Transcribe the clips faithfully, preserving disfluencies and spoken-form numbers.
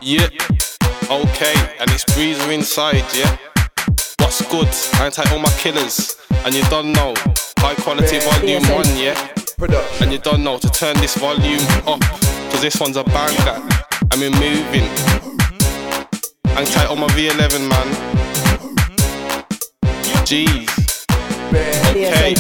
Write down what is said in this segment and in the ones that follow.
Yeah, okay, and it's Breezer inside, yeah? What's good? I ain't take all my killers, and you don't know. High quality volume one, yeah? And you don't know to turn this volume up, cause this one's a banger, and we're moving. I take all my V eleven, man. Jeez. Okay.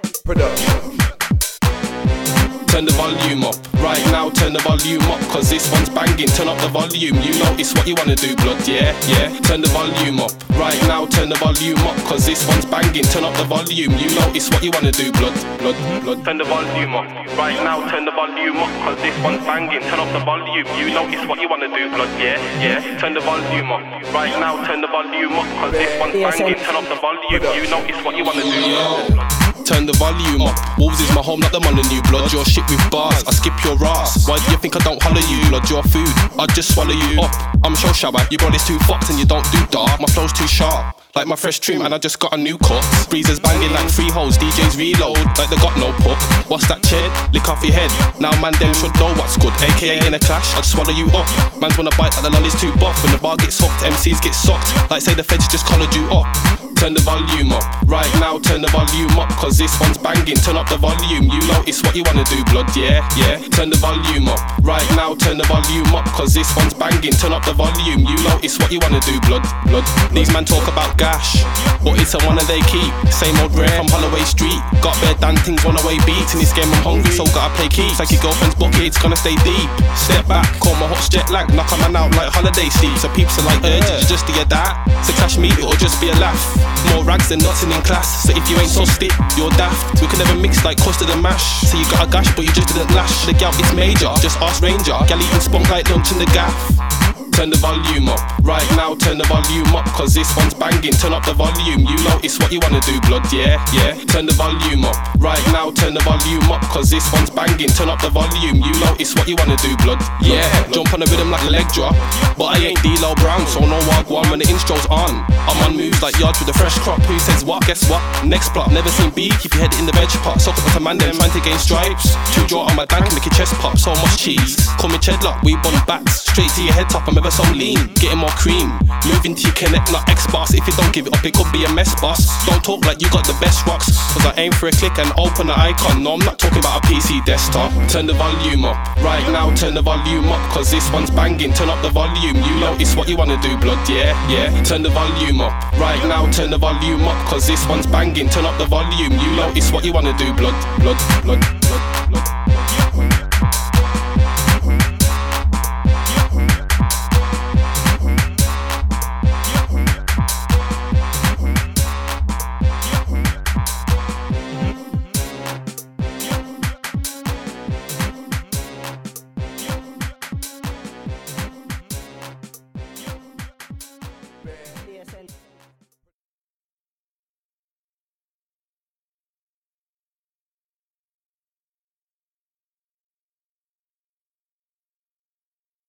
Turn the volume up, right now turn the volume up, cause this one's banging, turn up the volume, you know it's what you wanna do, blood, yeah, yeah. Turn the volume up, right now turn the volume up, cause this one's banging, turn up the volume, you know it's what you wanna do, blood, blood, blood. Turn the volume up, right now turn the volume up, cause this one's banging, turn up the volume, you know it's what you wanna do, blood, yeah, yeah. Turn the volume up, right now turn the volume up, cause this one's banging, turn up the volume, you know it's what you wanna do, yeah. Turn the volume up. Wolves is my home, not the Molyneux, blood. You're shit with bars, I skip your ass. Why do you think I don't holler you, blood? You're food, I'd just swallow you up. I'm show shabba, your body's too fucked and you don't do dark. My flow's too sharp, like my fresh trim, and I just got a new cut. Breezers banging like free hoes, D Js reload, like they got no puck. What's that chin? Lick off your head. Now man them should know what's good. A K A in a clash, I'd swallow you up. Man's wanna bite like the lolly's too buff. When the bar gets hooked, M Cs get sucked, like say the feds just collared you up. Turn the volume up, right now turn the volume up, cause this one's banging, turn up the volume, you know it's what you wanna do, blood, yeah, yeah. Turn the volume up, right now turn the volume up, cause this one's banging, turn up the volume, you know it's what you wanna do, blood, blood. These man talk about gash, but it's a one that they keep. Same old rare from Holloway Street, got bare damn things one away beats. In this game I'm hungry, so gotta play keeps. Like your girlfriend's bucket, it's gonna stay deep. Step back, call my hot jet lag, knock a man out like holiday sleep. So peeps are like, urge, you just to get that. So cash me, it'll just be a laugh. More rags than nothing in class, so if you ain't so stiff, you're daft. We can never mix like custard and mash. So you got a gash, but you just didn't lash. The gal, it's major, just ask Ranger. Gal eating spunk like lunch in the gaff. Turn the volume up, right now turn the volume up, cause this one's banging, turn up the volume, you know it's what you wanna do, blood, yeah, yeah. Turn the volume up, right now turn the volume up, cause this one's banging, turn up the volume, you know it's what you wanna do, blood, yeah. Jump on the rhythm like a leg drop, but I ain't D-Lo Brown, so no wagwan when the intro's on. I'm on moves like yards with a fresh crop, who says what, guess what, next plot, never seen B, keep your head in the veg pot, soak up with a man then trying to gain stripes, two jaw on my dank and make your chest pop, so much cheese, call me Chedlock, we bun bats, straight to your head top, I'm ever so lean, getting more cream, moving to your connect, not X-boss, if you don't give it up it could be a mess, boss, don't talk like you got the best rocks, cause I aim for a click and open the icon, no I'm not talking about a P C desktop. Turn the volume up, right now turn the volume up, cause this one's banging, turn up the volume, you know it's what you wanna do, blood, yeah, yeah. Turn the volume up, right now turn the volume up, cause this one's banging, turn up the volume, you know it's what you wanna do, blood, blood, blood.